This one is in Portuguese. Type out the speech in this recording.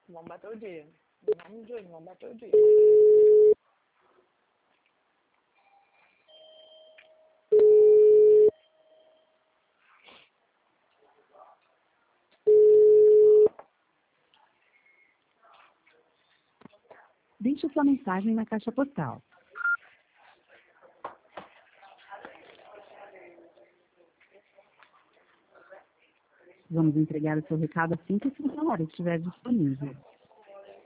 Vamos bater o dia. Em nome de hoje, vamos bater o dia. Deixe sua mensagem na caixa postal. Vamos entregar o seu recado assim que a sua hora estiver disponível.